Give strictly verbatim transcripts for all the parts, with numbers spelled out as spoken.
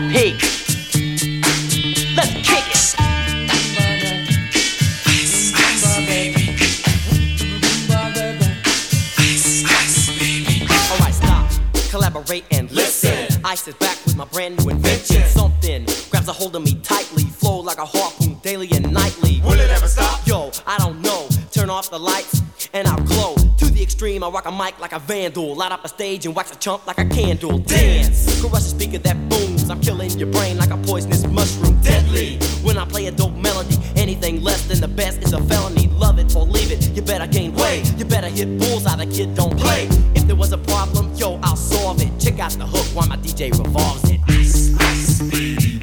Hey, let's kick it. Ice, ice, baby. Ice, ice, baby. Alright, stop, collaborate and listen. Ice is back with my brand new invention. Something grabs a hold of me tightly, flow like a harpoon daily and nightly. Will it ever stop? Yo, I don't know. Turn off the lights and I'll glow. To the extreme, I rock a mic like a vandal. Light up a stage and wax a chump like a candle. Dance, crush a speaker that booms. I'm killing your brain like a poisonous mushroom. Deadly, when I play a dope melody. Anything less than the best is a felony. Love it or leave it, you better gain weight. You better hit bullseye, the kid don't play. If there was a problem, yo, I'll solve it. Check out the hook while my D J revolves it. Ice, ice, baby.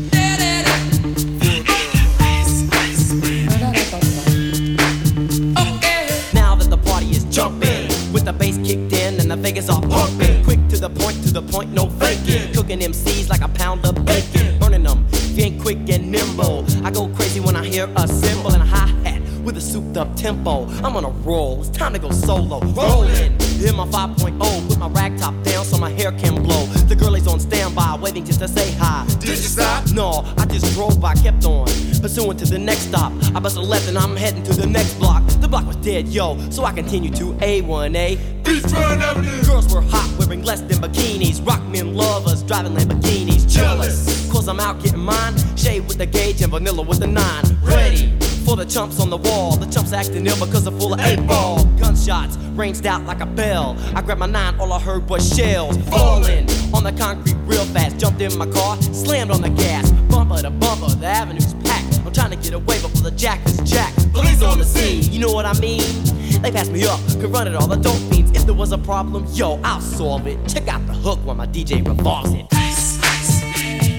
Jumping, with the bass kicked in and the Vegas are pumping. Quick to the point, to the point, no faking. Cooking M Cs like a pound of bacon. Burning them, if you ain't quick and nimble. I go crazy when I hear a cymbal and a hi-hat with a souped up tempo. I'm on a roll, it's time to go solo. Rolling, hit my five point oh, put my rag top down so my hair can blow. The girl is on standby, waiting just to say hi. Did you stop? No, I just drove by, kept on pursuing to the next stop. I bust a left and I'm heading to the next block. The block was dead, yo, so I continued to A one A. Beachfront Avenue. Girls were hot, wearing less than bikinis. Rock men lovers, driving Lamborghinis. Jealous, cause I'm out getting mine. Shade with the gauge and vanilla with the nine. Ready for the chumps on the wall. The chumps acting ill because they're full of eight ball. Gunshots ranged out like a bell. I grabbed my nine, all I heard was shells falling on the concrete real fast. Jumped in my car, slammed on the gas. Bumper to bumper, the avenue's packed. I'm trying to get away before the jack is jacked. Police on the scene, you know what I mean? They passed me up, could run it all, the dope fiends. If there was a problem, yo, I'll solve it. Check out the hook while my D J revolves it. Ice, ice, baby.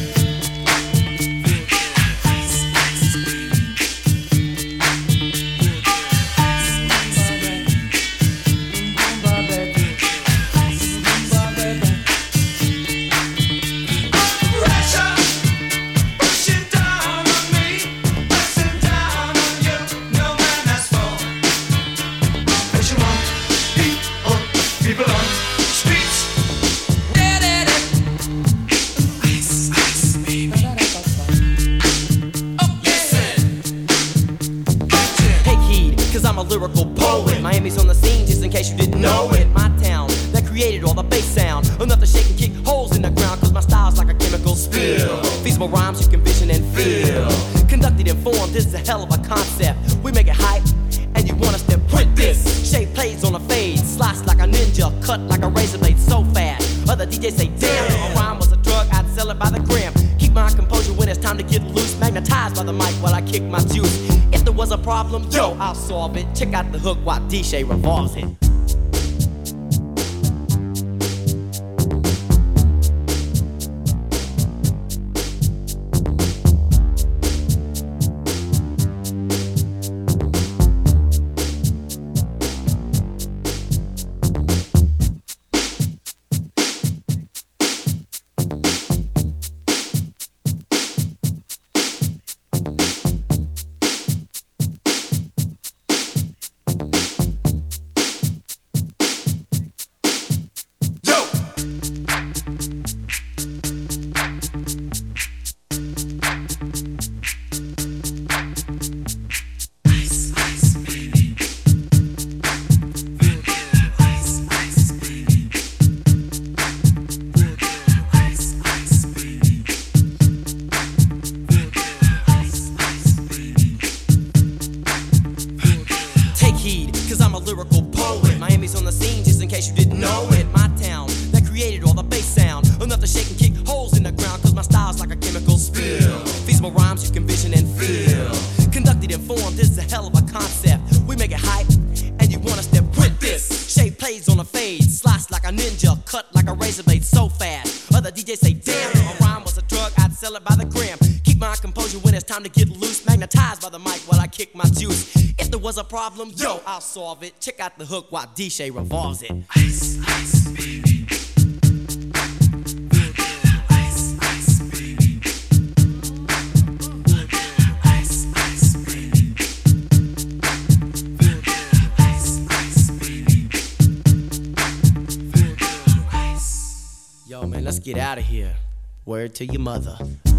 Lyrical poet. Miami's on the scene, just in case you didn't know it. My town that created all the bass sound. Enough to shake and kick holes in the ground, cause my style's like a chemical spill. Feasible rhymes you can vision and feel. Conducted in form, this is a hell of a concept. We make it hype, and you want us to print this. Shape plays on a fade, slice like a ninja, cut like a razor blade so fast. Other D Js say, damn, if a rhyme was a drug, I'd sell it by the gram. Keep my composure when it's time to get loose. Magnetized by the mic while I kick my juice. If there was a problem, yo, I'll solve it. Check out the hook while D J revolves it. Lyrical poet. Miami's on the scene, just in case you didn't know it. My town that created all the bass sound. Enough to shake and kick holes in the ground, cause my style's like a chemical spill. Feasible rhymes you can vision and feel. Conducted in form, this is a hell of a concept. We make it hype, and you want us to print this. Shape plays on a fade, slice like a ninja, cut like a razor blade so fast. Other D Js say, damn, if a rhyme was a drug, I'd sell it by the gram. Keep my composure when it's time to get loose. Magnetized by the mic while I kick my juice. If there was a problem, yo, I'll solve it. Check out the hook while D J revolves it. Ice, ice, baby. Ice, ice, baby. Ice, ice, baby. Ice, ice, baby. Yo, man, let's get out of here. Word to your mother.